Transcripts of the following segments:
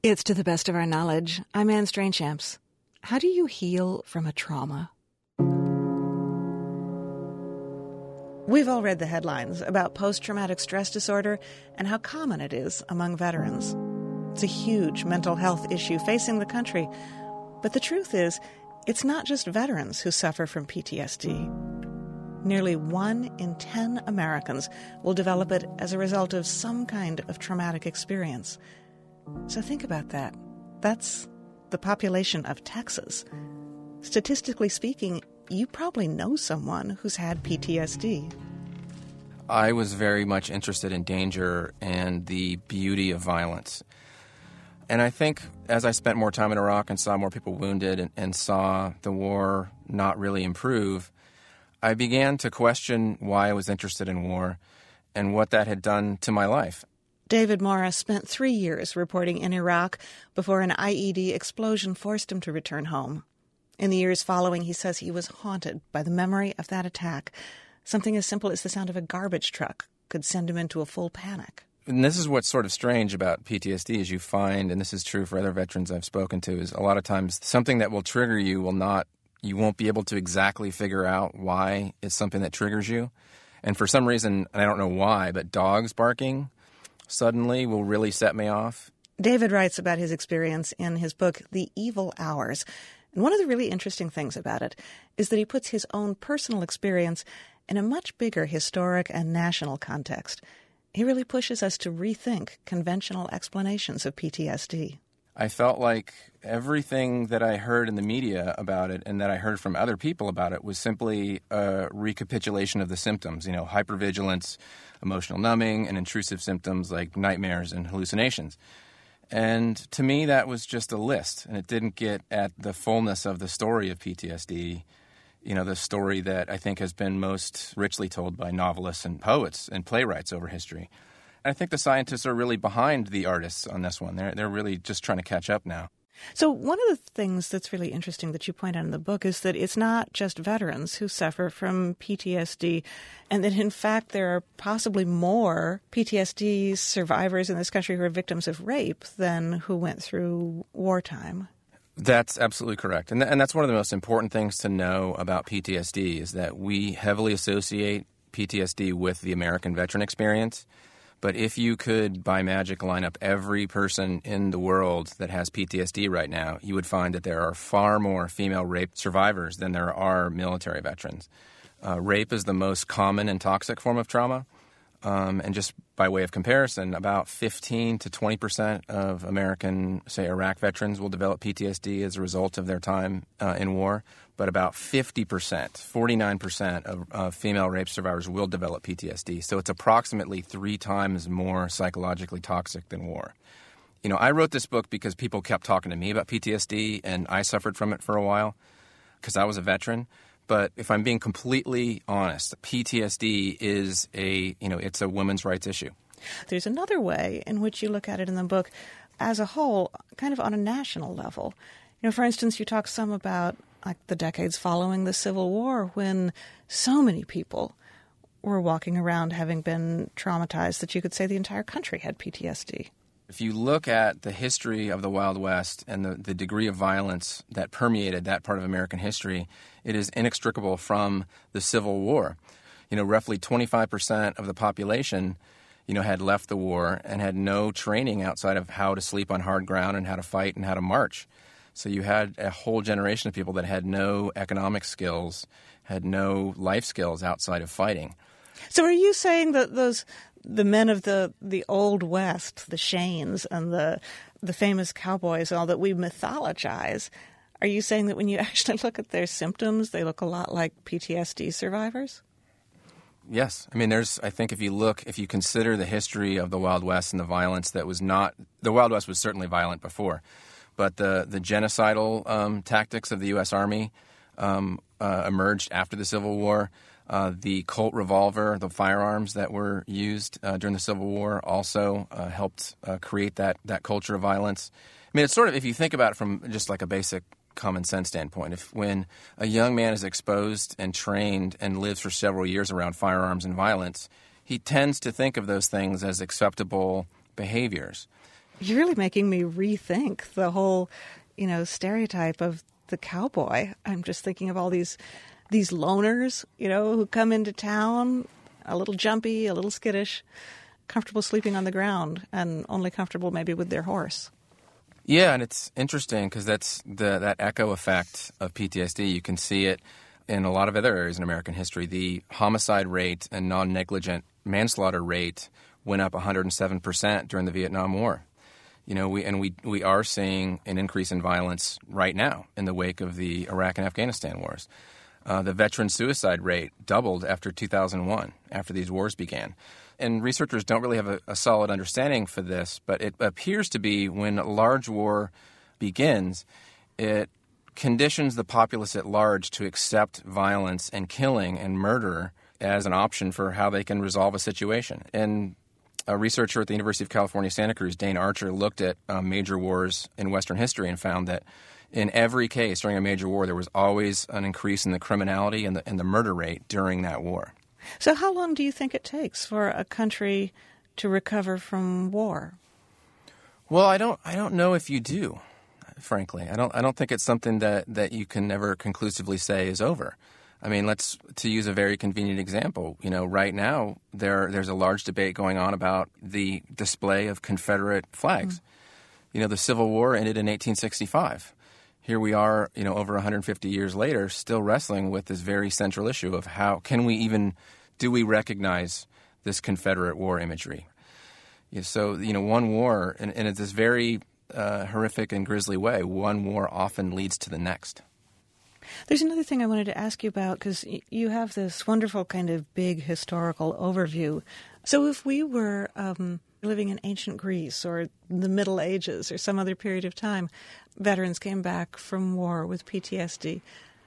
It's To the Best of Our Knowledge. I'm Anne Strainchamps. How do you heal from a trauma? We've all read the headlines about post-traumatic stress disorder and how common it is among veterans. It's a huge mental health issue facing the country. But the truth is, it's not just veterans who suffer from PTSD. Nearly 1 in 10 Americans will develop it as a result of some kind of traumatic experience. So think about that. That's the population of Texas. Statistically speaking, you probably know someone who's had PTSD. I was very much interested in danger and the beauty of violence. And I think as I spent more time in Iraq and saw more people wounded and saw the war not really improve, I began to question why I was interested in war and what that had done to my life. David Morris spent 3 years reporting in Iraq before an IED explosion forced him to return home. In the years following, he says he was haunted by the memory of that attack. Something as simple as the sound of a garbage truck could send him into a full panic. And this is what's sort of strange about PTSD, is you find, and this is true for other veterans I've spoken to, is a lot of times something that will trigger you you won't be able to exactly figure out why it's something that triggers you. And for some reason, and I don't know why, but dogs barking suddenly will really set me off. David writes about his experience in his book, The Evil Hours. And one of the really interesting things about it is that he puts his own personal experience in a much bigger historic and national context. He really pushes us to rethink conventional explanations of PTSD. I felt like everything that I heard in the media about it and that I heard from other people about it was simply a recapitulation of the symptoms, hypervigilance, emotional numbing, and intrusive symptoms like nightmares and hallucinations. And to me, that was just a list, and it didn't get at the fullness of the story of PTSD, the story that I think has been most richly told by novelists and poets and playwrights over history. I think the scientists are really behind the artists on this one. They're really just trying to catch up now. So one of the things that's really interesting that you point out in the book is that it's not just veterans who suffer from PTSD, and that, in fact, there are possibly more PTSD survivors in this country who are victims of rape than who went through wartime. That's absolutely correct. And that's one of the most important things to know about PTSD is that we heavily associate PTSD with the American veteran experience. But if you could, by magic, line up every person in the world that has PTSD right now, you would find that there are far more female rape survivors than there are military veterans. Rape is the most common and toxic form of trauma. And just by way of comparison, about 15 to 20% of American, say, Iraq veterans will develop PTSD as a result of their time in war. But about 50%, 49% of female rape survivors will develop PTSD. So it's approximately 3 times more psychologically toxic than war. I wrote this book because people kept talking to me about PTSD, and I suffered from it for a while because I was a veteran. But if I'm being completely honest, PTSD is it's a women's rights issue. There's another way in which you look at it in the book as a whole, kind of on a national level. For instance, you talk some about the decades following the Civil War when so many people were walking around having been traumatized that you could say the entire country had PTSD. If you look at the history of the Wild West and the degree of violence that permeated that part of American history, it is inextricable from the Civil War. Roughly 25% of the population, had left the war and had no training outside of how to sleep on hard ground and how to fight and how to march. So you had a whole generation of people that had no economic skills, had no life skills outside of fighting. So are you saying that the men of the Old West, the Shanes and the famous cowboys and all that we mythologize, are you saying that when you actually look at their symptoms, they look a lot like PTSD survivors? Yes. I think if you consider the history of the Wild West and the violence that was not, the Wild West was certainly violent before, but the genocidal tactics of the U.S. Army emerged after the Civil War. The Colt revolver, the firearms that were used during the Civil War also helped create that culture of violence. It's sort of, if you think about it from just like a basic common sense standpoint, when a young man is exposed and trained and lives for several years around firearms and violence, he tends to think of those things as acceptable behaviors. You're really making me rethink the whole, stereotype of the cowboy. I'm just thinking of all these loners, who come into town, a little jumpy, a little skittish, comfortable sleeping on the ground, and only comfortable maybe with their horse. Yeah, and it's interesting because that's that echo effect of PTSD. You can see it in a lot of other areas in American history. The homicide rate and non-negligent manslaughter rate went up 107% during the Vietnam War. We are seeing an increase in violence right now in the wake of the Iraq and Afghanistan wars. The veteran suicide rate doubled after 2001, after these wars began. And researchers don't really have a solid understanding for this, but it appears to be when a large war begins, it conditions the populace at large to accept violence and killing and murder as an option for how they can resolve a situation. And a researcher at the University of California, Santa Cruz, Dane Archer, looked at major wars in Western history and found that in every case during a major war, there was always an increase in the criminality and the murder rate during that war. So how long do you think it takes for a country to recover from war? Well, I don't know if you do, frankly. I don't think it's something that you can never conclusively say is over. I mean, to use a very convenient example, right now there's a large debate going on about the display of Confederate flags. Mm-hmm. The Civil War ended in 1865. Here we are, over 150 years later, still wrestling with this very central issue of how can we do we recognize this Confederate war imagery? So, one war, and it's this very horrific and grisly way, one war often leads to the next. There's another thing I wanted to ask you about, because you have this wonderful kind of big historical overview. So if we were living in ancient Greece or the Middle Ages or some other period of time, veterans came back from war with PTSD,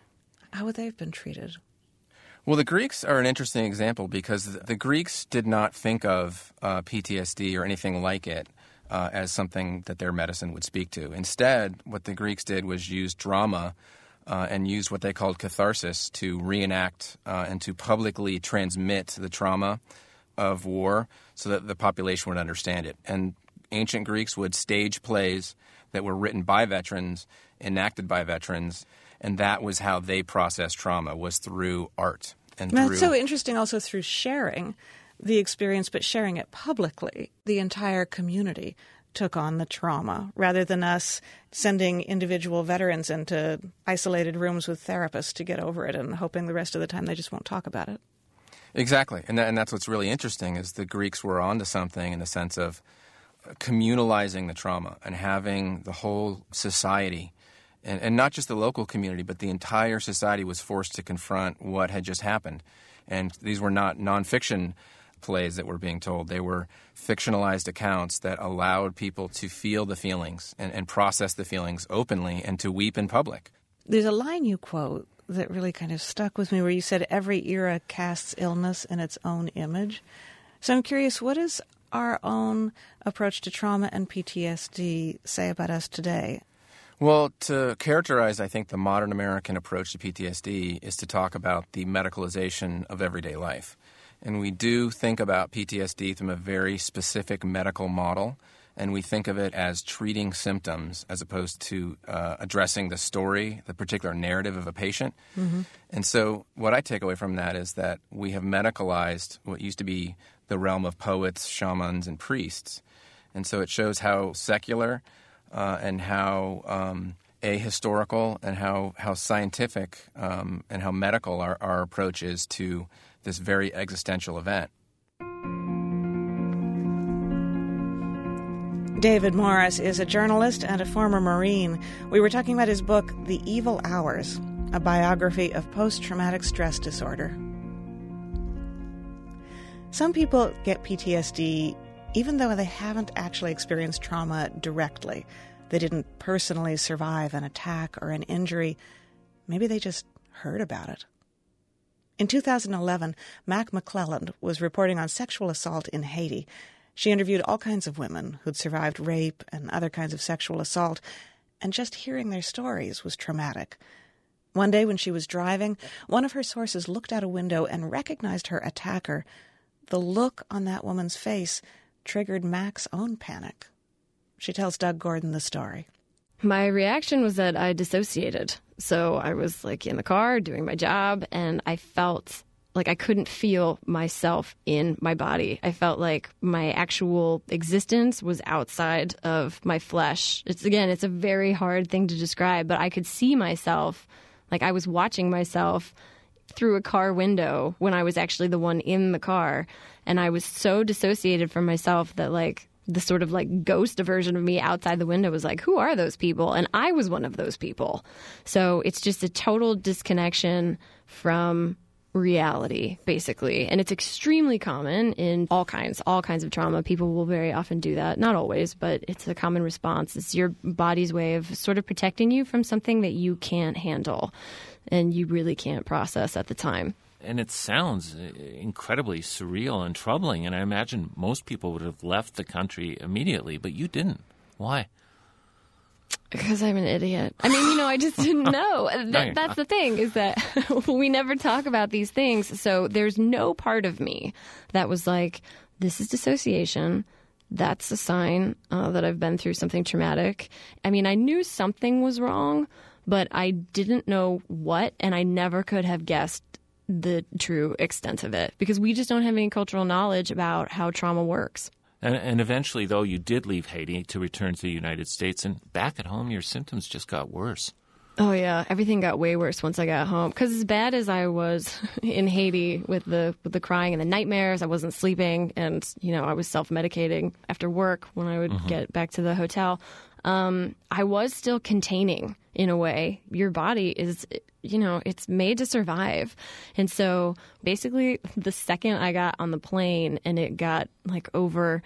how would they have been treated? Well, the Greeks are an interesting example because the Greeks did not think of PTSD or anything like it as something that their medicine would speak to. Instead, what the Greeks did was use drama and use what they called catharsis to reenact and to publicly transmit the trauma of war so that the population would understand it. And ancient Greeks would stage plays that were written by veterans, enacted by veterans, and that was how they processed trauma, was through art. And That's so interesting also through sharing the experience, but sharing it publicly. The entire community took on the trauma rather than us sending individual veterans into isolated rooms with therapists to get over it and hoping the rest of the time they just won't talk about it. Exactly. And that's what's really interesting is the Greeks were onto something in the sense of communalizing the trauma and having the whole society, and not just the local community, but the entire society was forced to confront what had just happened. And these were not nonfiction plays that were being told. They were fictionalized accounts that allowed people to feel the feelings and process the feelings openly and to weep in public. There's a line you quote that really kind of stuck with me where you said every era casts illness in its own image. So I'm curious, what does our own approach to trauma and PTSD say about us today? Well, to characterize, I think, the modern American approach to PTSD is to talk about the medicalization of everyday life. And we do think about PTSD from a very specific medical model, and we think of it as treating symptoms as opposed to addressing the story, the particular narrative of a patient. Mm-hmm. And so what I take away from that is that we have medicalized what used to be the realm of poets, shamans, and priests. And so it shows how secular and how ahistorical and how scientific and how medical our approach is to this very existential event. David Morris is a journalist and a former Marine. We were talking about his book, The Evil Hours, a biography of post-traumatic stress disorder. Some people get PTSD even though they haven't actually experienced trauma directly. They didn't personally survive an attack or an injury. Maybe they just heard about it. In 2011, Mac McClelland was reporting on sexual assault in Haiti. She interviewed all kinds of women who'd survived rape and other kinds of sexual assault, and just hearing their stories was traumatic. One day when she was driving, one of her sources looked out a window and recognized her attacker. The look on that woman's face triggered Mac's own panic. She tells Doug Gordon the story. My reaction was that I dissociated. So I was like in the car doing my job, and I felt like I couldn't feel myself in my body. I felt like my actual existence was outside of my flesh. It's a very hard thing to describe, but I could see myself, like I was watching myself through a car window when I was actually the one in the car. And I was so dissociated from myself that like the sort of like ghost version of me outside the window was like, who are those people? And I was one of those people. So it's just a total disconnection from reality, basically. And it's extremely common in all kinds of trauma. People will very often do that. Not always, but it's a common response. It's your body's way of sort of protecting you from something that you can't handle and you really can't process at the time. And it sounds incredibly surreal and troubling, and I imagine most people would have left the country immediately, but you didn't. Why? Because I'm an idiot. I mean, I just didn't know. That's the thing, is that we never talk about these things. So there's no part of me that was like, this is dissociation. That's a sign that I've been through something traumatic. I mean, I knew something was wrong, but I didn't know what, and I never could have guessed the true extent of it because we just don't have any cultural knowledge about how trauma works. And eventually, though, you did leave Haiti to return to the United States, and back at home, your symptoms just got worse. Oh, yeah. Everything got way worse once I got home. Because as bad as I was in Haiti with the crying and the nightmares, I wasn't sleeping, and, I was self-medicating after work when I would get back to the hotel. I was still containing in a way. Your body is, it's made to survive. And so basically the second I got on the plane and it got like over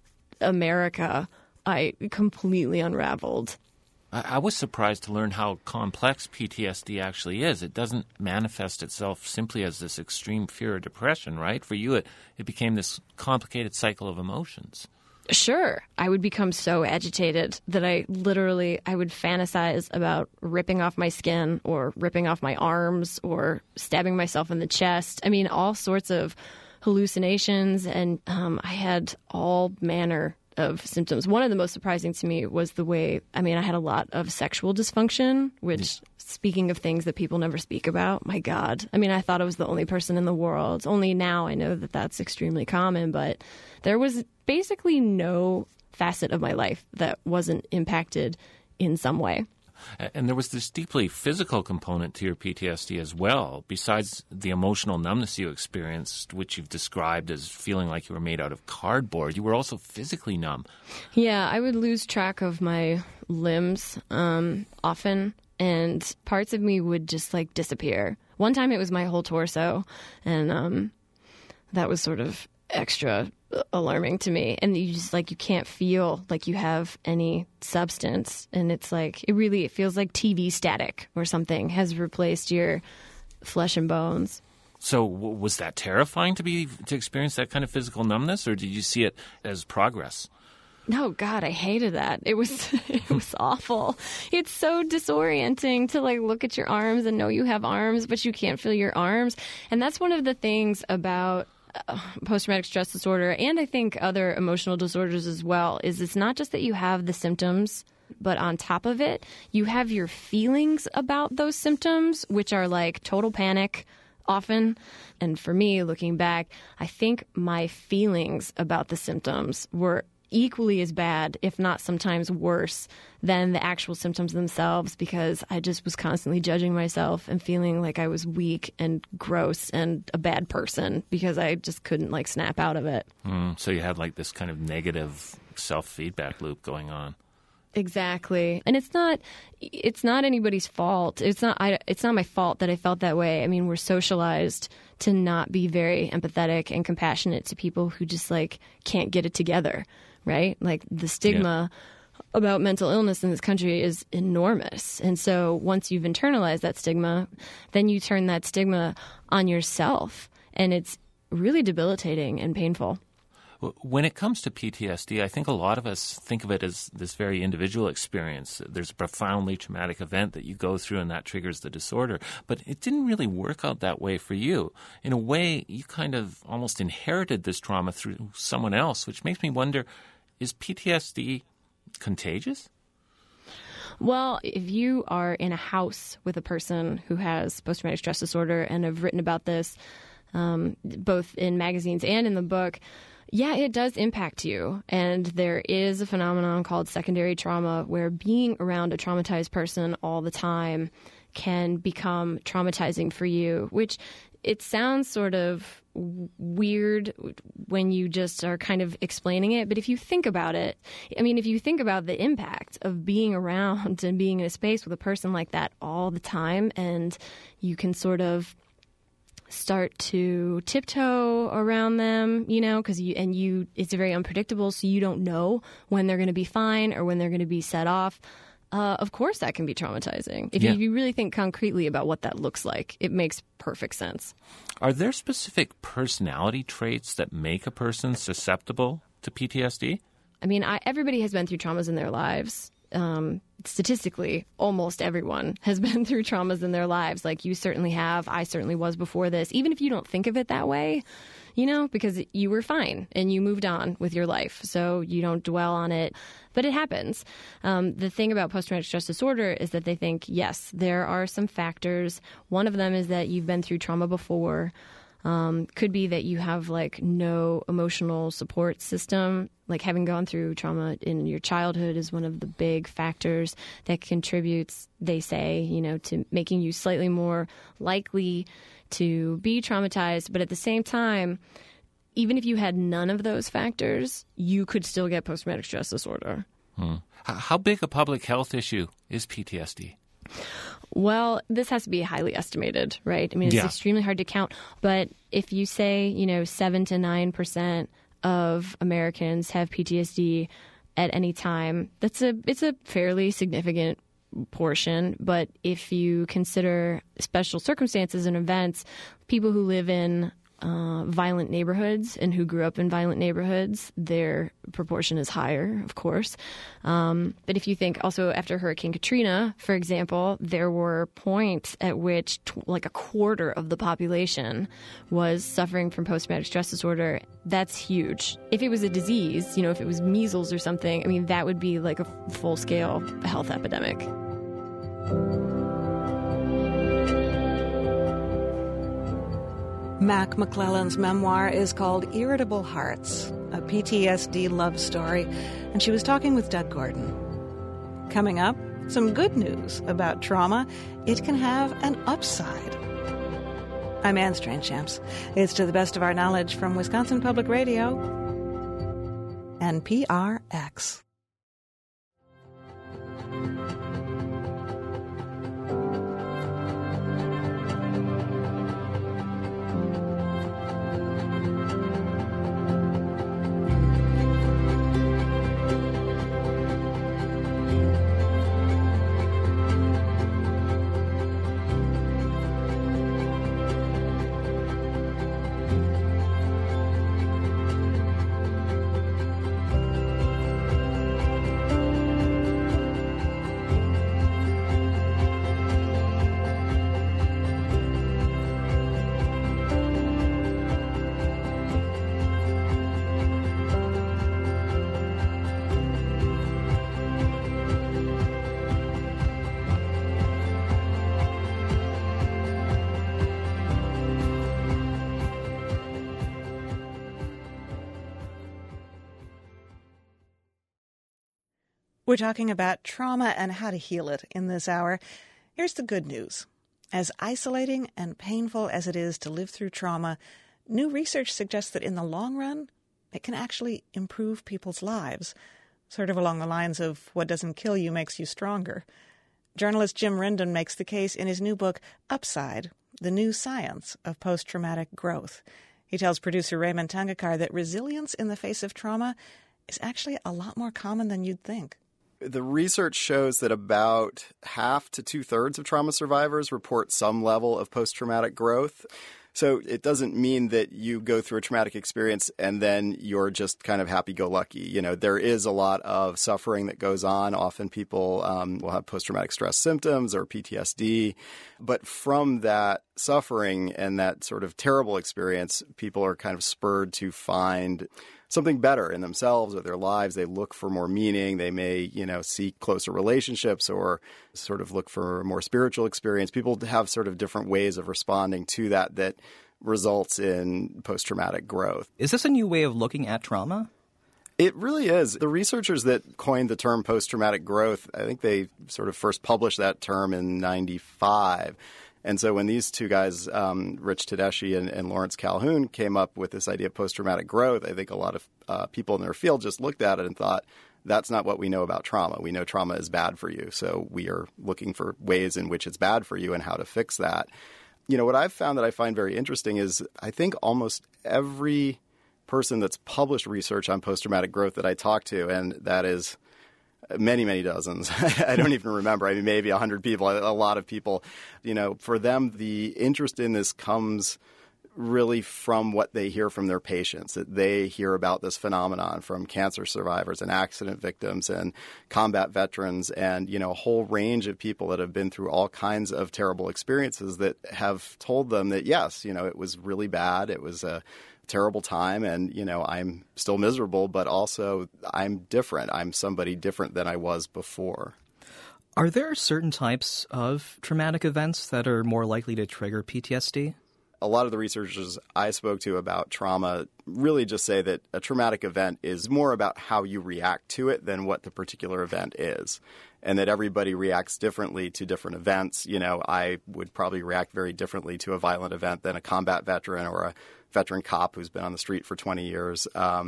America, I completely unraveled. I was surprised to learn how complex PTSD actually is. It doesn't manifest itself simply as this extreme fear or depression, right? For you, it became this complicated cycle of emotions. Sure. I would become so agitated that I would fantasize about ripping off my skin or ripping off my arms or stabbing myself in the chest. I mean, all sorts of hallucinations, and I had all manner of symptoms. One of the most surprising to me was the way, I had a lot of sexual dysfunction, which, speaking of things that people never speak about, my God. I thought I was the only person in the world. Only now I know that that's extremely common, but there was basically no facet of my life that wasn't impacted in some way. And there was this deeply physical component to your PTSD as well, besides the emotional numbness you experienced, which you've described as feeling like you were made out of cardboard. You were also physically numb. Yeah, I would lose track of my limbs often, and parts of me would just like disappear. One time it was my whole torso, and that was sort of extra alarming to me. And you just you can't feel like you have any substance, and it's like it feels like TV static or something has replaced your flesh and bones. So was that terrifying to experience that kind of physical numbness, or did you see it as progress? No, God, I hated that. It was awful. It's so disorienting to look at your arms and know you have arms, but you can't feel your arms. And that's one of the things about post-traumatic stress disorder, and I think other emotional disorders as well, is it's not just that you have the symptoms, but on top of it, you have your feelings about those symptoms, which are like total panic often. And for me, looking back, I think my feelings about the symptoms were equally as bad, if not sometimes worse, than the actual symptoms themselves, because I just was constantly judging myself and feeling like I was weak and gross and a bad person because I just couldn't snap out of it. So you had this kind of negative self-feedback loop going on. Exactly. And it's not anybody's fault. It's not my fault that I felt that way. We're socialized to not be very empathetic and compassionate to people who just can't get it together, right? The stigma about mental illness in this country is enormous. And so once you've internalized that stigma, then you turn that stigma on yourself, and it's really debilitating and painful. When it comes to PTSD, I think a lot of us think of it as this very individual experience. There's a profoundly traumatic event that you go through and that triggers the disorder. But it didn't really work out that way for you. In a way, you kind of almost inherited this trauma through someone else, which makes me wonder, is PTSD contagious? Well, if you are in a house with a person who has post-traumatic stress disorder, and have written about this both in magazines and in the book, yeah, it does impact you. And there is a phenomenon called secondary trauma, where being around a traumatized person all the time can become traumatizing for you, which it sounds sort of weird when you just are kind of explaining it. But if you think about it, I mean, if you think about the impact of being around and being in a space with a person like that all the time, and you can sort of start to tiptoe around them, you know, because it's very unpredictable. So you don't know when they're going to be fine or when they're going to be set off. Of course, that can be traumatizing. If you really think concretely about what that looks like, it makes perfect sense. Are there specific personality traits that make a person susceptible to PTSD? I mean, everybody has been through traumas in their lives. Statistically, almost everyone has been through traumas in their lives. Like you certainly have. I certainly was before this. Even if you don't think of it that way, you know, because you were fine and you moved on with your life. So you don't dwell on it. But it happens. The thing about post-traumatic stress disorder is that they think, yes, there are some factors. One of them is that you've been through trauma before. Could be that you have like no emotional support system. Like having gone through trauma in your childhood is one of the big factors that contributes, they say, you know, to making you slightly more likely to be traumatized. But at the same time, even if you had none of those factors, you could still get post-traumatic stress disorder. How big a public health issue is PTSD? Well, this has to be highly estimated, right? I mean, it's extremely hard to count. But if you say, you know, 7 to 9% of Americans have PTSD at any time, it's a fairly significant portion. But if you consider special circumstances and events, people who live in violent neighborhoods and who grew up in violent neighborhoods, their proportion is higher, of course. But if you think also after Hurricane Katrina, for example, there were points at which like a quarter of the population was suffering from post-traumatic stress disorder. That's huge. If it was a disease, you know, if it was measles or something, I mean, that would be like a full-scale health epidemic. Mac McClellan's memoir is called Irritable Hearts, a PTSD love story, and she was talking with Doug Gordon. Coming up, some good news about trauma. It can have an upside. I'm Anne Strainchamps. It's To the Best of Our Knowledge from Wisconsin Public Radio and PRX. We're talking about trauma and how to heal it in this hour. Here's the good news. As isolating and painful as it is to live through trauma, new research suggests that in the long run, it can actually improve people's lives, sort of along the lines of what doesn't kill you makes you stronger. Journalist Jim Rendon makes the case in his new book, Upside, The New Science of Post-Traumatic Growth. He tells producer Raymond Tangakar that resilience in the face of trauma is actually a lot more common than you'd think. The research shows that about half to two-thirds of trauma survivors report some level of post-traumatic growth. So it doesn't mean that you go through a traumatic experience and then you're just kind of happy-go-lucky. You know, there is a lot of suffering that goes on. Often people will have post-traumatic stress symptoms or PTSD. But from that suffering and that sort of terrible experience, people are kind of spurred to find something better in themselves or their lives. They look for more meaning. They may, seek closer relationships or sort of look for a more spiritual experience. People have sort of different ways of responding to that results in post-traumatic growth. Is this a new way of looking at trauma? It really is. The researchers that coined the term post-traumatic growth, I think they sort of first published that term in 1995. And so when these two guys, Rich Tedeschi and Lawrence Calhoun, came up with this idea of post-traumatic growth, I think a lot of people in their field just looked at it and thought, that's not what we know about trauma. We know trauma is bad for you. So we are looking for ways in which it's bad for you and how to fix that. What I've found that I find very interesting is I think almost every person that's published research on post-traumatic growth that I talk to, and that is many, many dozens. I don't even remember. I mean, maybe 100 people, a lot of people. For them, the interest in this comes really from what they hear from their patients, that they hear about this phenomenon from cancer survivors and accident victims and combat veterans and, a whole range of people that have been through all kinds of terrible experiences that have told them that, yes, it was really bad. It was a terrible time and, I'm still miserable, but also I'm different. I'm somebody different than I was before. Are there certain types of traumatic events that are more likely to trigger PTSD? A lot of the researchers I spoke to about trauma really just say that a traumatic event is more about how you react to it than what the particular event is, and that everybody reacts differently to different events. I would probably react very differently to a violent event than a combat veteran or a veteran cop who's been on the street for 20 years.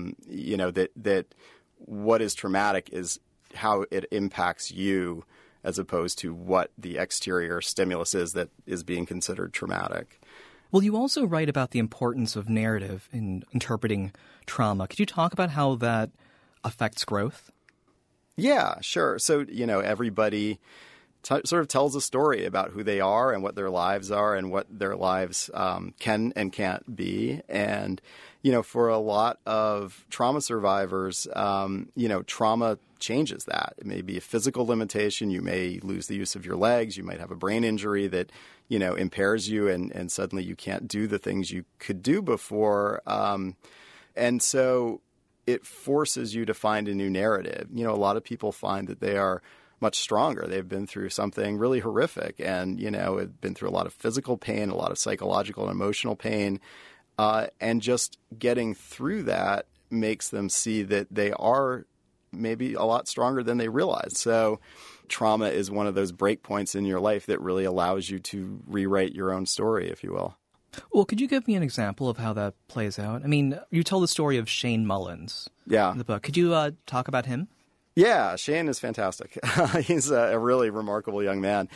That what is traumatic is how it impacts you as opposed to what the exterior stimulus is that is being considered traumatic. Well, you also write about the importance of narrative in interpreting trauma. Could you talk about how that affects growth? Yeah, sure. So, everybody sort of tells a story about who they are and what their lives are and what their lives can and can't be. And, for a lot of trauma survivors, trauma changes that. It may be a physical limitation. You may lose the use of your legs. You might have a brain injury that impairs you and suddenly you can't do the things you could do before. And so it forces you to find a new narrative. A lot of people find that they are much stronger. They've been through something really horrific and, have been through a lot of physical pain, a lot of psychological and emotional pain. And just getting through that makes them see that they are maybe a lot stronger than they realize. So trauma is one of those break points in your life that really allows you to rewrite your own story, if you will. Well, could you give me an example of how that plays out? I mean, you tell the story of Shane Mullins in the book. Could you talk about him? Yeah, Shane is fantastic. He's a really remarkable young man.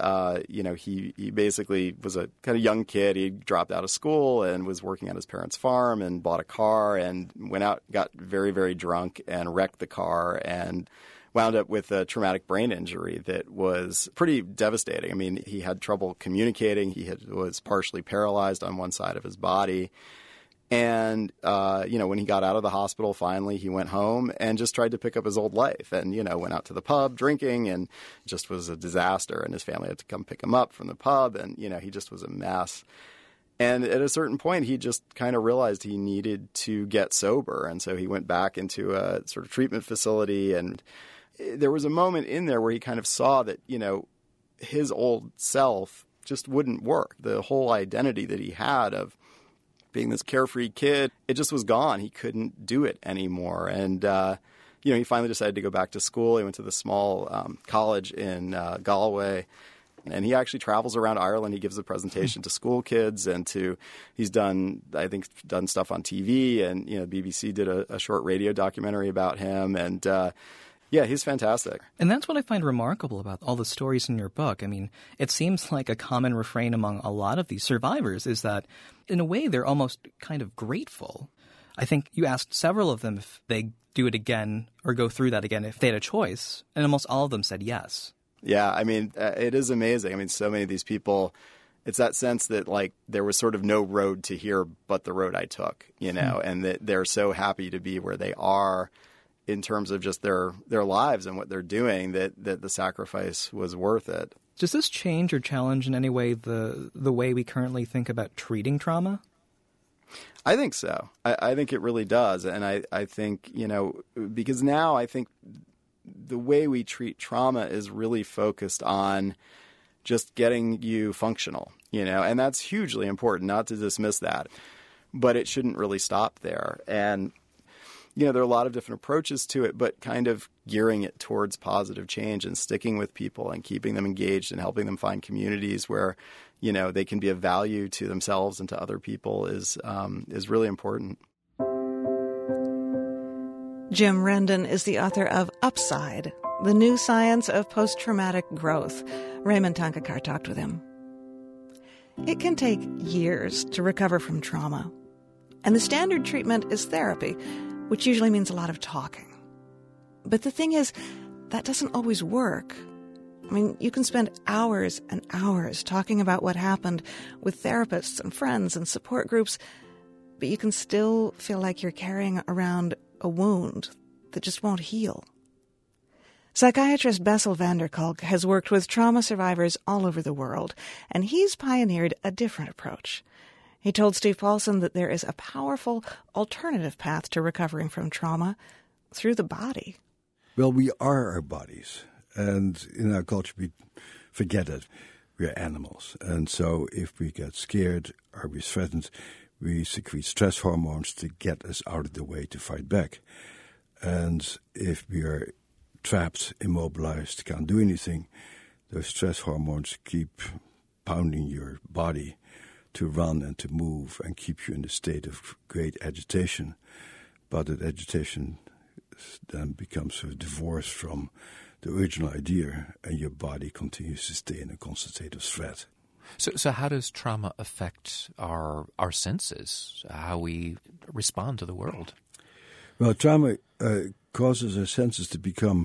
He basically was a kind of young kid. He dropped out of school and was working on his parents' farm and bought a car and went out, got very, very drunk and wrecked the car and wound up with a traumatic brain injury that was pretty devastating. I mean, he had trouble communicating. He was partially paralyzed on one side of his body. And, when he got out of the hospital, finally, he went home and just tried to pick up his old life and, went out to the pub drinking and just was a disaster. And his family had to come pick him up from the pub and, he just was a mess. And at a certain point, he just kind of realized he needed to get sober. And so he went back into a sort of treatment facility. And there was a moment in there where he kind of saw that, his old self just wouldn't work. The whole identity that he had of being this carefree kid, it just was gone. He couldn't do it anymore. And, he finally decided to go back to school. He went to the small college in Galway. And he actually travels around Ireland. He gives a presentation to school kids and he's done stuff on TV. And, BBC did a short radio documentary about him. And, yeah, he's fantastic. And that's what I find remarkable about all the stories in your book. I mean, it seems like a common refrain among a lot of these survivors is that, in a way, they're almost kind of grateful. I think you asked several of them if they do it again or go through that again if they had a choice, and almost all of them said yes. Yeah, I mean, it is amazing. I mean, so many of these people, it's that sense that, like, there was sort of no road to here but the road I took, and that they're so happy to be where they are in terms of just their lives and what they're doing, that the sacrifice was worth it. Does this change or challenge in any way the way we currently think about treating trauma? I think so. I think it really does. And I think, because now I think the way we treat trauma is really focused on just getting you functional, and that's hugely important, not to dismiss that. But it shouldn't really stop there. And, there are a lot of different approaches to it, but kind of gearing it towards positive change and sticking with people and keeping them engaged and helping them find communities where, they can be of value to themselves and to other people is really important. Jim Rendon is the author of Upside, The New Science of Post-Traumatic Growth. Raymond Tankekar talked with him. It can take years to recover from trauma. And the standard treatment is therapy, which usually means a lot of talking. But the thing is, that doesn't always work. I mean, you can spend hours and hours talking about what happened with therapists and friends and support groups, but you can still feel like you're carrying around a wound that just won't heal. Psychiatrist Bessel van der Kolk has worked with trauma survivors all over the world, and he's pioneered a different approach. He told Steve Paulson that there is a powerful alternative path to recovering from trauma through the body. Well, we are our bodies, and in our culture we forget it. We are animals, and so if we get scared or we're threatened, we secrete stress hormones to get us out of the way to fight back. And if we are trapped, immobilized, can't do anything, those stress hormones keep pounding your body to run and to move and keep you in a state of great agitation. But that agitation then becomes sort of divorced from the original idea, and your body continues to stay in a constant state of threat. So how does trauma affect our senses, how we respond to the world? Well, trauma causes our senses to become,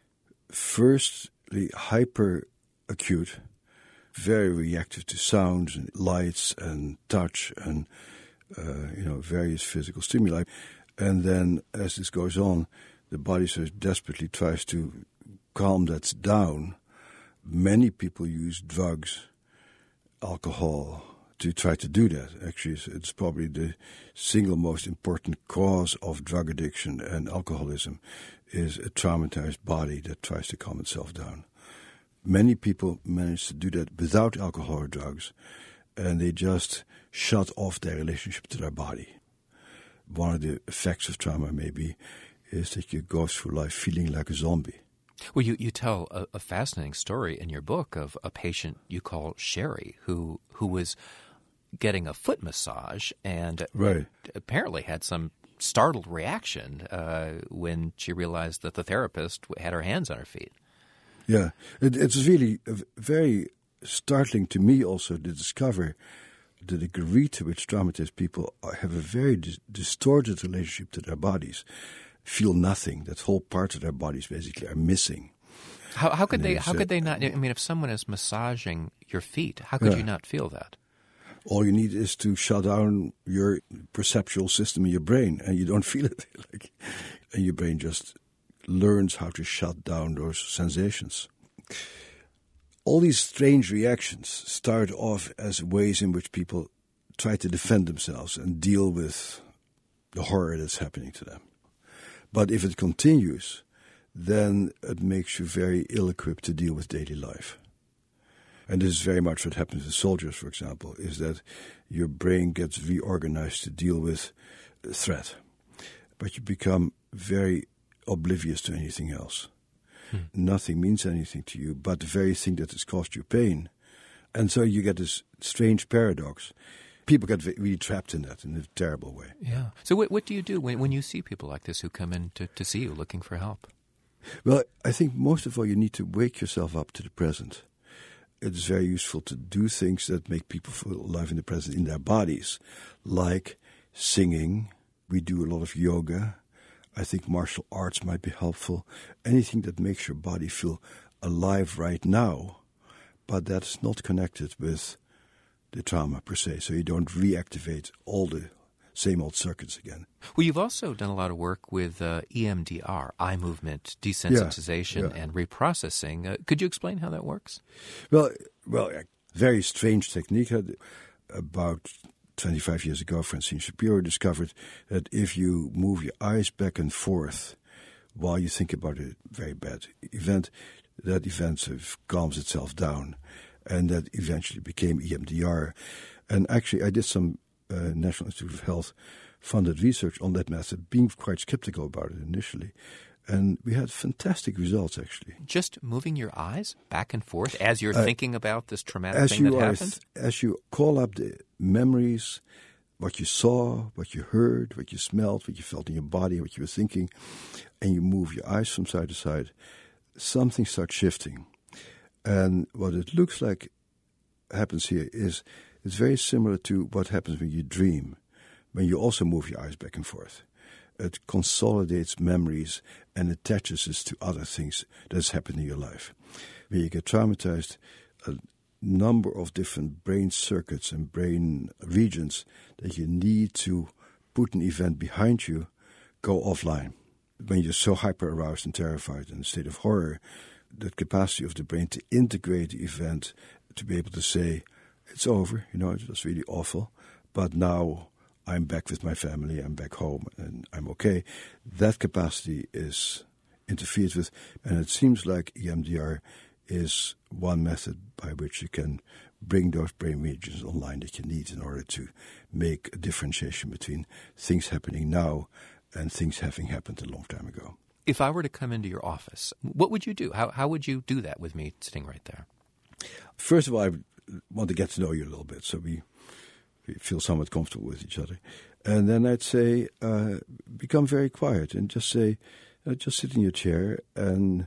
firstly, hyper-acute, very reactive to sounds and lights and touch and, various physical stimuli. And then as this goes on, the body so desperately tries to calm that down. Many people use drugs, alcohol, to try to do that. Actually, it's probably the single most important cause of drug addiction and alcoholism is a traumatized body that tries to calm itself down. Many people manage to do that without alcohol or drugs, and they just shut off their relationship to their body. One of the effects of trauma maybe is that you go through life feeling like a zombie. Well, you tell a fascinating story in your book of a patient you call Sherry, who was getting a foot massage and apparently had some startled reaction when she realized that the therapist had her hands on her feet. Yeah, it's really very startling to me also to discover the degree to which traumatized people have a very distorted relationship to their bodies, feel nothing, that whole parts of their bodies basically are missing. How could they not? I mean, if someone is massaging your feet, how could you not feel that? All you need is to shut down your perceptual system in your brain, and you don't feel it. And your brain just learns how to shut down those sensations. All these strange reactions start off as ways in which people try to defend themselves and deal with the horror that's happening to them. But if it continues, then it makes you very ill-equipped to deal with daily life. And this is very much what happens with soldiers, for example, is that your brain gets reorganized to deal with threat. But you become very oblivious to anything else. Nothing means anything to you but the very thing that has caused you pain. And so you get this strange paradox. People get really trapped in that in a terrible way. Yeah. So what do you do when you see people like this who come in to see you looking for help? Well, I think most of all you need to wake yourself up to the present. It's very useful to do things that make people feel alive in the present in their bodies, like singing. We do a lot of yoga. I think martial arts might be helpful. Anything that makes your body feel alive right now, but that's not connected with the trauma per se, so you don't reactivate all the same old circuits again. Well, you've also done a lot of work with EMDR, eye movement desensitization and reprocessing. Could you explain how that works? Well, very strange technique. About 25 years ago, Francine Shapiro discovered that if you move your eyes back and forth while you think about a very bad event, that event sort of calms itself down. And that eventually became EMDR. And actually, I did some National Institute of Health funded research on that method, being quite skeptical about it initially. And we had fantastic results, actually. Just moving your eyes back and forth as you're thinking about this traumatic thing that happened? As you call up the memories, what you saw, what you heard, what you smelled, what you felt in your body, what you were thinking, and you move your eyes from side to side, something starts shifting. And what it looks like happens here is it's very similar to what happens when you dream, when you also move your eyes back and forth. It consolidates memories and attaches it to other things that's happened in your life. When you get traumatized, a number of different brain circuits and brain regions that you need to put an event behind you go offline. When you're so hyper-aroused and terrified in a state of horror, the capacity of the brain to integrate the event, to be able to say, it's over, it was really awful, but now I'm back with my family, I'm back home, and I'm okay. That capacity is interfered with, and it seems like EMDR is one method by which you can bring those brain regions online that you need in order to make a differentiation between things happening now and things having happened a long time ago. If I were to come into your office, what would you do? How would you do that with me sitting right there? First of all, I want to get to know you a little bit, so we feel somewhat comfortable with each other. And then I'd say, become very quiet and just say, just sit in your chair and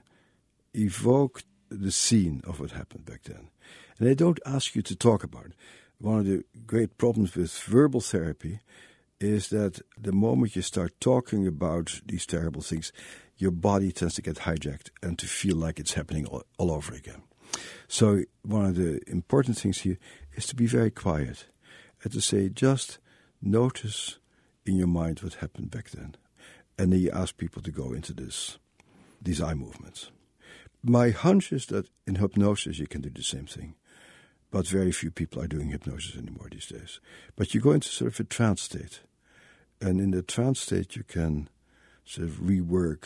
evoke the scene of what happened back then. And I don't ask you to talk about it. One of the great problems with verbal therapy is that the moment you start talking about these terrible things, your body tends to get hijacked and to feel like it's happening all over again. So one of the important things here is to be very quiet and to say, just notice in your mind what happened back then. And then you ask people to go into these eye movements. My hunch is that in hypnosis you can do the same thing, but very few people are doing hypnosis anymore these days. But you go into sort of a trance state, and in the trance state you can sort of rework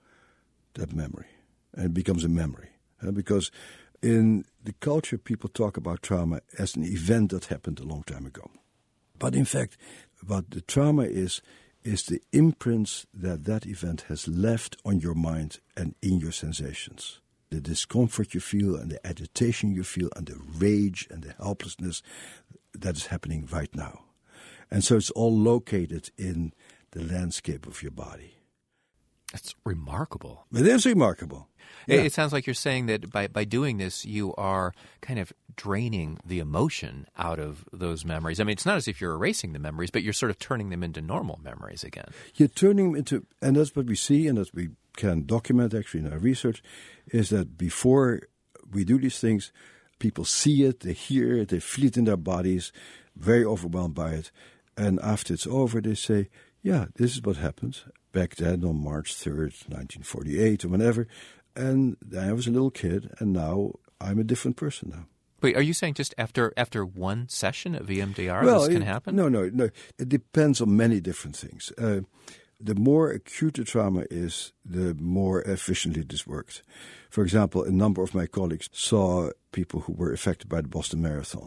that memory, and it becomes a memory. Because in the culture, people talk about trauma as an event that happened a long time ago. But in fact, what the trauma is the imprints that event has left on your mind and in your sensations. The discomfort you feel and the agitation you feel and the rage and the helplessness that is happening right now. And so it's all located in the landscape of your body. That's remarkable. It is remarkable. Yeah. It sounds like you're saying that by doing this, you are kind of draining the emotion out of those memories. I mean, it's not as if you're erasing the memories, but you're sort of turning them into normal memories again. You're turning them into, and that's what we see, and that we can document actually in our research, is that before we do these things, people see it, they hear it, they feel it in their bodies, very overwhelmed by it. And after it's over, they say, yeah, this is what happened back then on March 3rd, 1948 or whenever. And I was a little kid, and now I'm a different person now. Wait, are you saying just after one session of EMDR this can happen? No. It depends on many different things. The more acute the trauma is, the more efficiently this worked. For example, a number of my colleagues saw people who were affected by the Boston Marathon.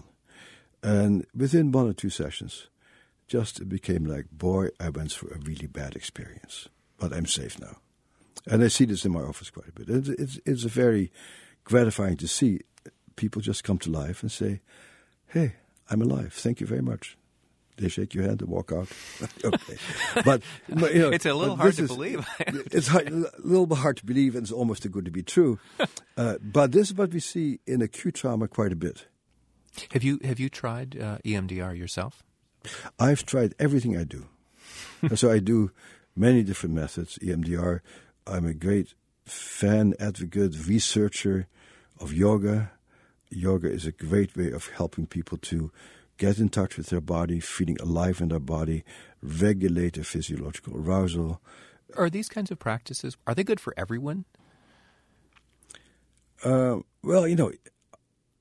And within 1 or 2 sessions, just it became like, boy, I went through a really bad experience, but I'm safe now. And I see this in my office quite a bit. It's very gratifying to see people just come to life and say, hey, I'm alive. Thank you very much. They shake your hand and walk out. Okay. But it's a little hard to believe. It's a little bit hard to believe, and it's almost too good to be true. But this is what we see in acute trauma quite a bit. Have you tried EMDR yourself? I've tried everything I do. So I do many different methods, EMDR. I'm a great fan, advocate, researcher of yoga. Yoga is a great way of helping people to get in touch with their body, feeling alive in their body, regulate their physiological arousal. Are these kinds of practices, are they good for everyone? Well,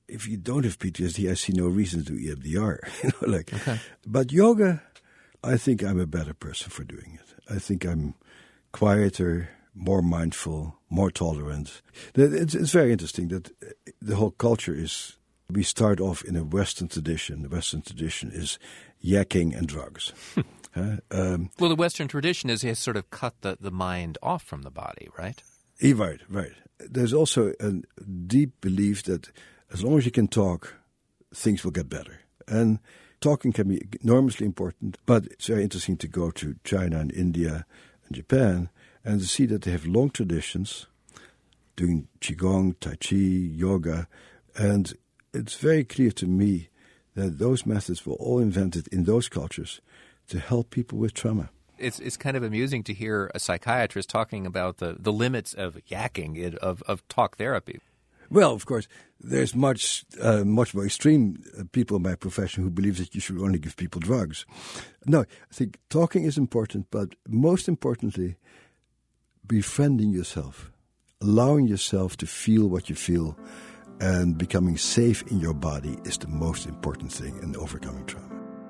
if you don't have PTSD, I see no reason to do EMDR. But yoga, I think I'm a better person for doing it. I think I'm quieter, more mindful, more tolerant. It's very interesting that the whole culture is, we start off in a Western tradition. The Western tradition is yakking and drugs. Well, the Western tradition has sort of cut the mind off from the body, right? Right. There's also a deep belief that as long as you can talk, things will get better. And talking can be enormously important, but it's very interesting to go to China and India and Japan and to see that they have long traditions doing Qigong, Tai Chi, yoga, and it's very clear to me that those methods were all invented in those cultures to help people with trauma. It's kind of amusing to hear a psychiatrist talking about the limits of yakking, of talk therapy. Well, of course, there's much more extreme people in my profession who believe that you should only give people drugs. No, I think talking is important, but most importantly, befriending yourself, allowing yourself to feel what you feel, and becoming safe in your body is the most important thing in overcoming trauma.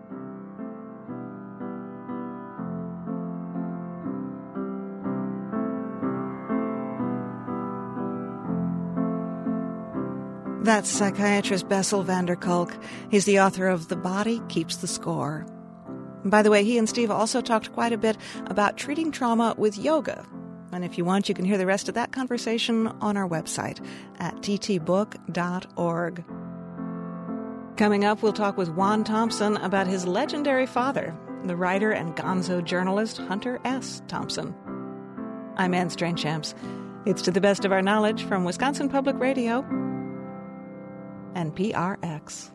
That's psychiatrist Bessel van der Kolk. He's the author of The Body Keeps the Score. By the way, he and Steve also talked quite a bit about treating trauma with yoga. And if you want, you can hear the rest of that conversation on our website at ttbook.org. Coming up, we'll talk with Juan Thompson about his legendary father, the writer and gonzo journalist Hunter S. Thompson. I'm Anne Strainchamps. It's To the Best of Our Knowledge from Wisconsin Public Radio and PRX.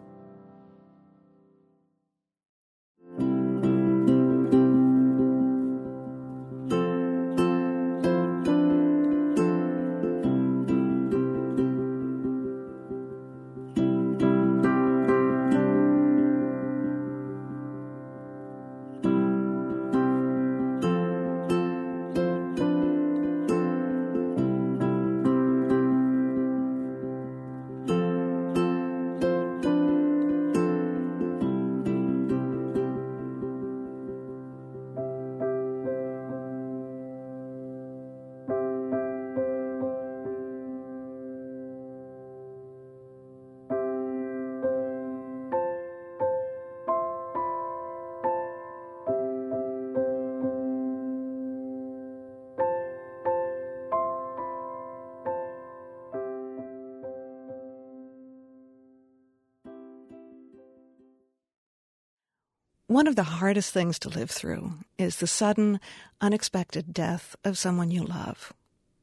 One of the hardest things to live through is the sudden, unexpected death of someone you love.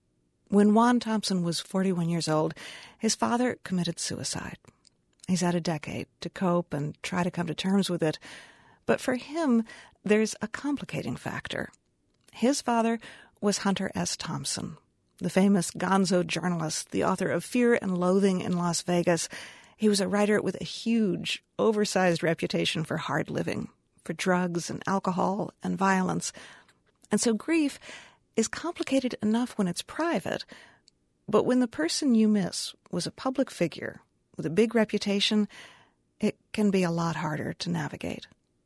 When Juan Thompson was 41 years old, his father committed suicide. He's had a decade to cope and try to come to terms with it. But for him, there's a complicating factor. His father was Hunter S. Thompson, the famous gonzo journalist, the author of Fear and Loathing in Las Vegas. He was a writer with a huge, oversized reputation for hard living, for drugs and alcohol and violence. And so grief is complicated enough when it's private, but when the person you miss was a public figure with a big reputation, it can be a lot harder to navigate.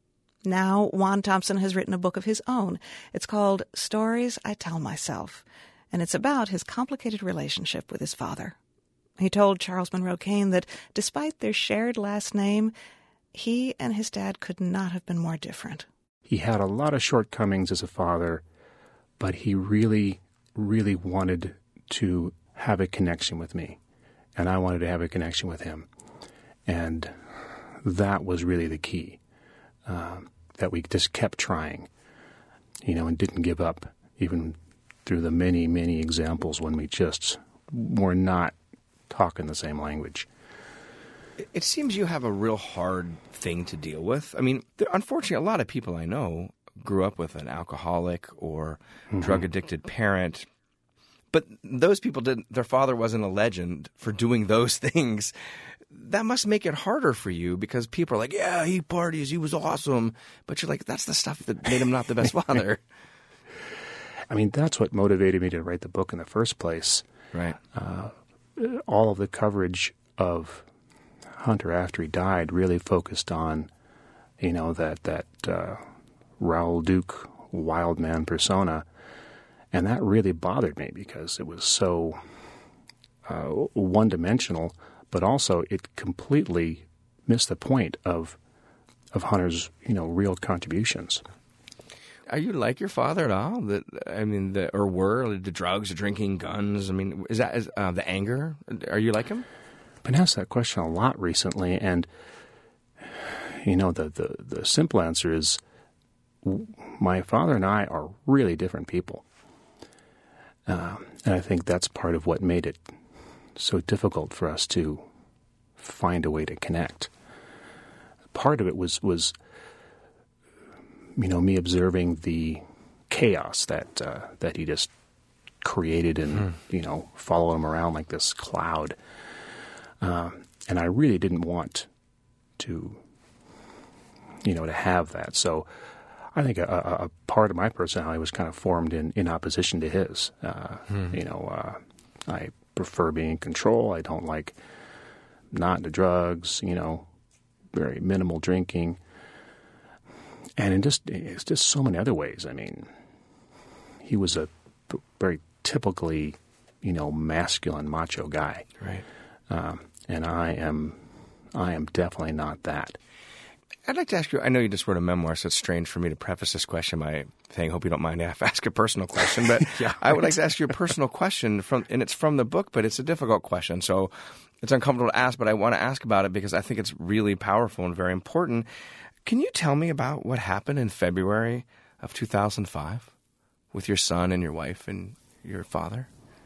Now, Juan Thompson has written a book of his own. It's called Stories I Tell Myself, and it's about his complicated relationship with his father. He told Charles Monroe Kane that despite their shared last name, he and his dad could not have been more different. He had a lot of shortcomings as a father, but he really, really wanted to have a connection with me, and I wanted to have a connection with him. And that was really the key, that we just kept trying, and didn't give up, even through the many, many examples when we just were not talking the same language. It seems you have a real hard thing to deal with. I mean, unfortunately, a lot of people I know grew up with an alcoholic or drug-addicted parent, but those people their father wasn't a legend for doing those things. That must make it harder for you because people are like, yeah, he parties, he was awesome. But you're like, that's the stuff that made him not the best father. I mean, that's what motivated me to write the book in the first place. Right. All of the coverage of Hunter, after he died, really focused on, that Raoul Duke wild man persona, and that really bothered me because it was so one-dimensional, but also it completely missed the point of Hunter's, real contributions. Are you like your father at all? Or were the drugs, the drinking, guns? Is that the anger? Are you like him? I've been asked that question a lot recently, and the simple answer is my father and I are really different people, and I think that's part of what made it so difficult for us to find a way to connect. Part of it was me observing the chaos that he just created and, followed him around like this cloud. And I really didn't want to, to have that. So I think a part of my personality was kind of formed in opposition to his. I prefer being in control. I don't like not into drugs, very minimal drinking. And it's just so many other ways. He was a very typically, masculine, macho guy. Right. And I am definitely not that. I'd like to ask you, I know you just wrote a memoir, so it's strange for me to preface this question by saying, hope you don't mind if I ask a personal question, but yeah, I would like to ask you a personal question, and it's from the book, but it's a difficult question, so it's uncomfortable to ask, but I want to ask about it because I think it's really powerful and very important. Can you tell me about what happened in February of 2005 with your son and your wife and your father?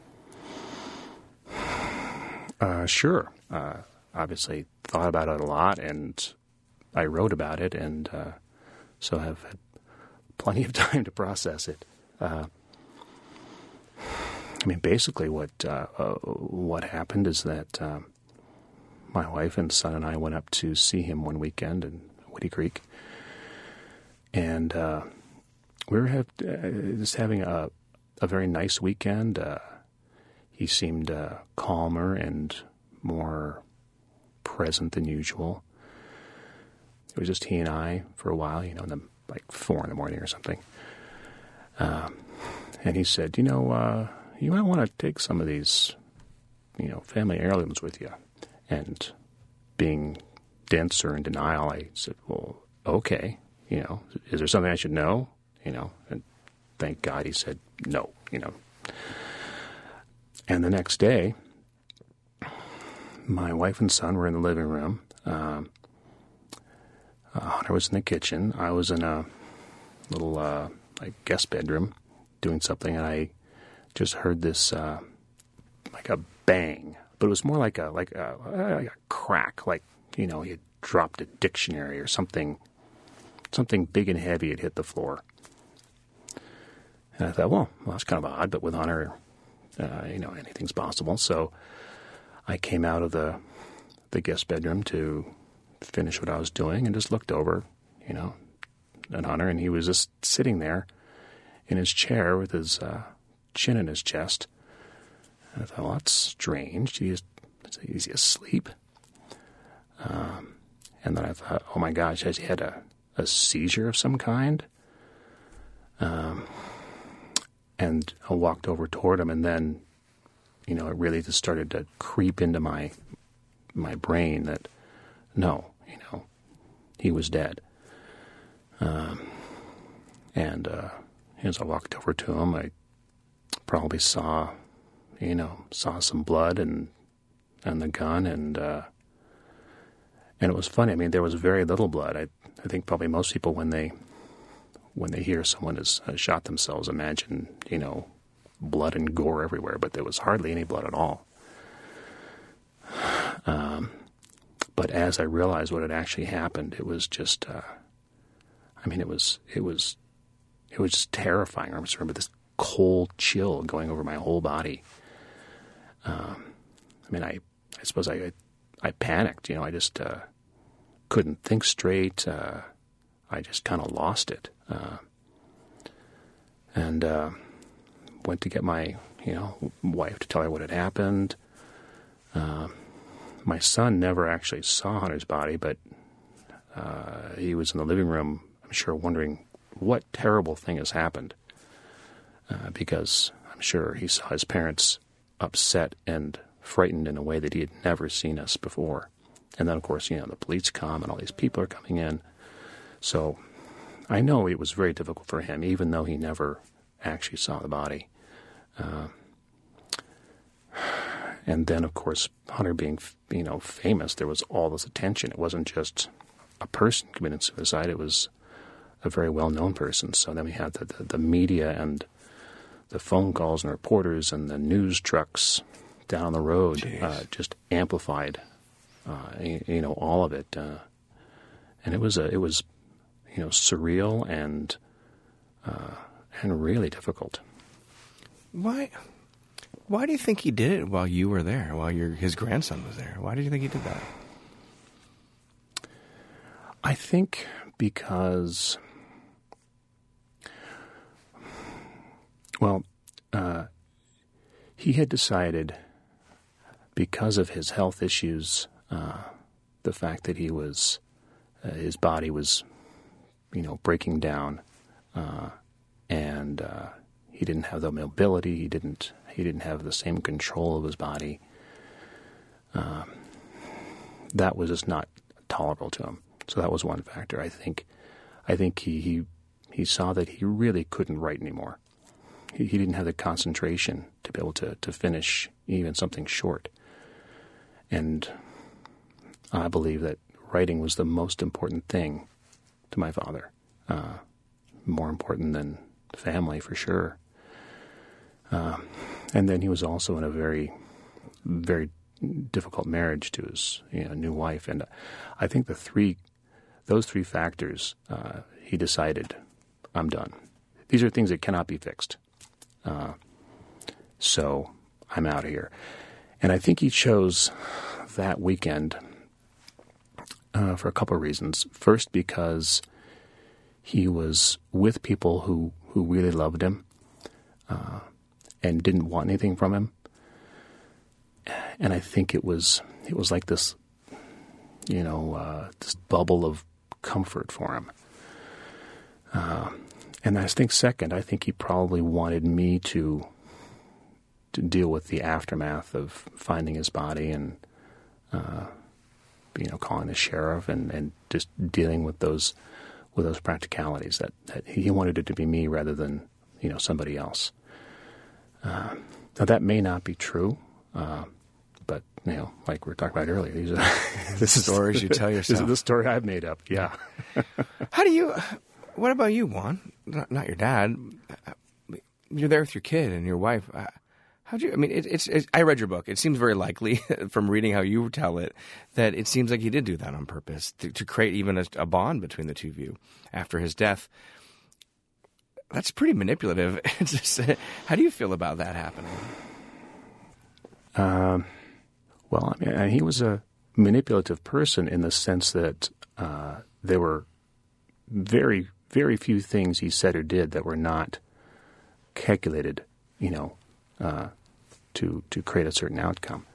Sure. Obviously thought about it a lot, and I wrote about it, and so have had plenty of time to process it. Basically what happened is that my wife and son and I went up to see him one weekend in Woody Creek, and we were just having a very nice weekend. He seemed calmer and more present than usual. It was just he and I for a while, like 4 a.m. or something. And he said, you might want to take some of these, family heirlooms with you. And being dense or in denial, I said, well, okay, is there something I should know? And thank God he said no, And the next day, my wife and son were in the living room. Hunter was in the kitchen. I was in a little guest bedroom doing something, and I just heard this like a bang, but it was more like a crack, like he had dropped a dictionary or something big and heavy had hit the floor. And I thought, well, that's kind of odd, but with Hunter, anything's possible. So I came out of the guest bedroom to finish what I was doing and just looked over, at Hunter, and he was just sitting there in his chair with his chin in his chest. And I thought, well, that's strange. Is he asleep? And then I thought, oh my gosh, has he had a seizure of some kind? And I walked over toward him, and then, it really just started to creep into my brain that, no, he was dead. And as I walked over to him, I probably saw some blood and the gun, and it was funny. There was very little blood. I think probably most people when they hear someone has shot themselves, imagine blood and gore everywhere, but there was hardly any blood at all. But as I realized what had actually happened, it was just, it was just terrifying. I just remember this cold chill going over my whole body. I suppose I panicked. I just couldn't think straight. I just kind of lost it. And went to get my, wife to tell her what had happened. My son never actually saw Hunter's body, but he was in the living room, I'm sure, wondering what terrible thing has happened, because I'm sure he saw his parents upset and frightened in a way that he had never seen us before. And then, of course, the police come and all these people are coming in. So I know it was very difficult for him, even though he never actually saw the body. And then, of course, Hunter being, famous, there was all this attention. It wasn't just a person committing suicide. It was a very well-known person. So then we had the media and the phone calls and reporters and the news trucks down the road just amplified, all of it. And it was surreal and really difficult. Why do you think he did it while you were there, while his grandson was there? Why do you think he did that? I think because, he had decided, because of his health issues, the fact that he was, his body was, breaking down, and he didn't have the mobility. He didn't have the same control of his body. That was just not tolerable to him. So that was one factor. I think he saw that he really couldn't write anymore. He didn't have the concentration to be able to finish even something short. And I believe that writing was the most important thing to my father, more important than family for sure. And then he was also in a very, very difficult marriage to his new wife. And I think those three factors, he decided, I'm done. These are things that cannot be fixed. So I'm out of here. And I think he chose that weekend for a couple of reasons. First, because he was with people who really loved him and didn't want anything from him. And I think it was like this, this bubble of comfort for him. And I think second, I think he probably wanted me to deal with the aftermath of finding his body and, calling the sheriff and just dealing with those practicalities. That he wanted it to be me rather than somebody else. Now that may not be true, but like we were talking about earlier, this is stories you tell yourself. This is the story I've made up. Yeah. What about you, Juan? Not your dad. You're there with your kid and your wife. I read your book. It seems very likely from reading how you tell it that it seems like he did do that on purpose to create even a bond between the two of you after his death. That's pretty manipulative. How do you feel about that happening? He was a manipulative person in the sense that there were very, very few things he said or did that were not calculated, to create a certain outcome.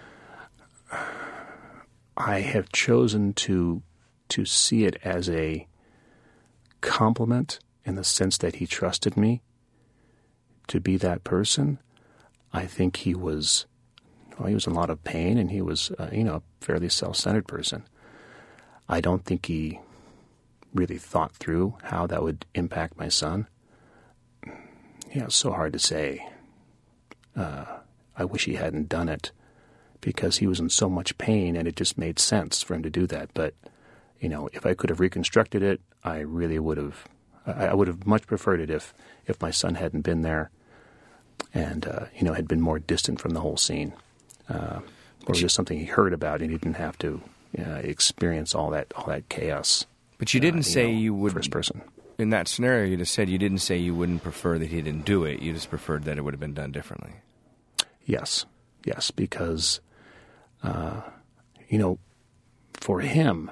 I have chosen to see it as a compliment in the sense that he trusted me to be that person. I think he was in a lot of pain, and he was, a fairly self-centered person. I don't think he really thought through how that would impact my son. It's so hard to say. I wish he hadn't done it because he was in so much pain, and it just made sense for him to do that. But, if I could have reconstructed it, I really would have. I would have much preferred it if my son hadn't been there and, had been more distant from the whole scene. Or just something he heard about and he didn't have to experience all that chaos. But you didn't say you would. First person. In that scenario, you just said you didn't say you wouldn't prefer that he didn't do it. You just preferred that it would have been done differently. Yes, because, for him,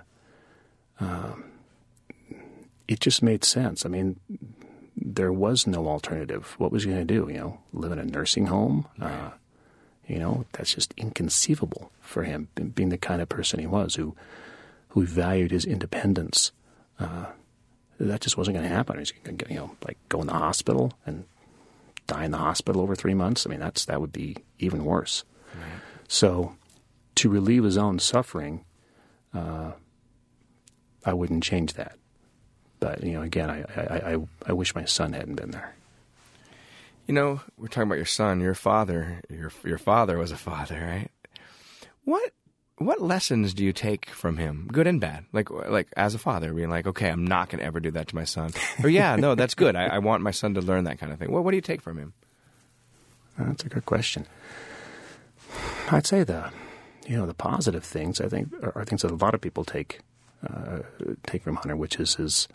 it just made sense. I mean, there was no alternative. What was he going to do? Live in a nursing home? That's just inconceivable for him, being the kind of person he was, who valued his independence. That just wasn't going to happen. He's going to, go in the hospital and die in the hospital over 3 months. I mean, that would be even worse. Right. So, to relieve his own suffering, I wouldn't change that. But again, I wish my son hadn't been there. We're talking about your son, your father. Your father was a father, right? What lessons do you take from him, good and bad? Like as a father, being like, okay, I'm not going to ever do that to my son. Or yeah, no, that's good. I want my son to learn that kind of thing. What do you take from him? That's a good question. I'd say the positive things, I think, are things that a lot of people take from Hunter, which is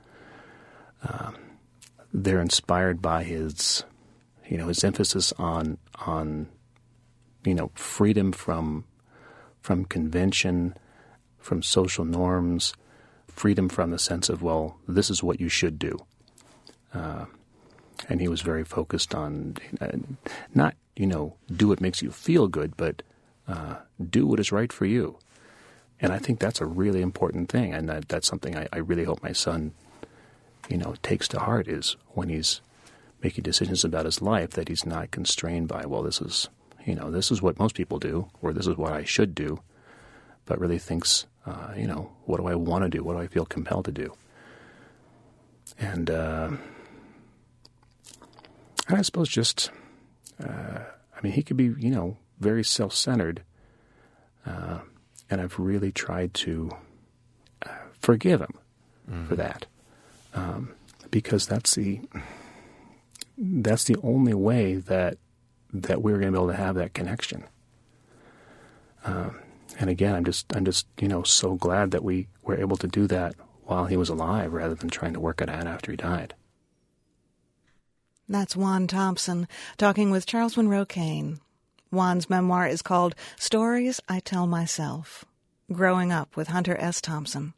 they're inspired by his emphasis on freedom from convention, from social norms, freedom from the sense of, well, this is what you should do. And he was very focused on not, do what makes you feel good, but do what is right for you. And I think that's a really important thing, and that's something I really hope my son, takes to heart, is when he's making decisions about his life, that he's not constrained by, well, this is what most people do, or this is what I should do, but really thinks, what do I want to do? What do I feel compelled to do? And I suppose just, he could be, very self-centered, and I've really tried to forgive him for that, because that's the only way that we're going to be able to have that connection. And again, I'm just so glad that we were able to do that while he was alive, rather than trying to work it out after he died. That's Juan Thompson talking with Charles Monroe Kane. Juan's memoir is called Stories I Tell Myself, Growing Up with Hunter S. Thompson.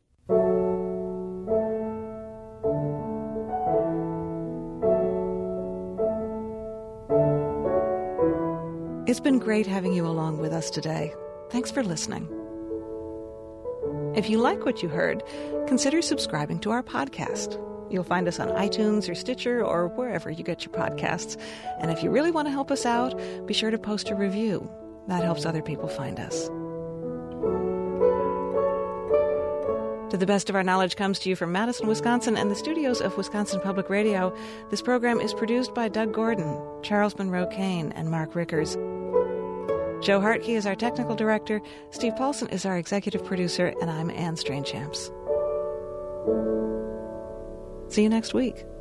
It's been great having you along with us today. Thanks for listening. If you like what you heard, consider subscribing to our podcast. You'll find us on iTunes or Stitcher or wherever you get your podcasts. And if you really want to help us out, be sure to post a review. That helps other people find us. To the Best of Our Knowledge comes to you from Madison, Wisconsin, and the studios of Wisconsin Public Radio. This program is produced by Doug Gordon, Charles Monroe Kane, and Mark Rickers. Joe Hartke is our technical director, Steve Paulson is our executive producer, and I'm Anne Strainchamps. See you next week.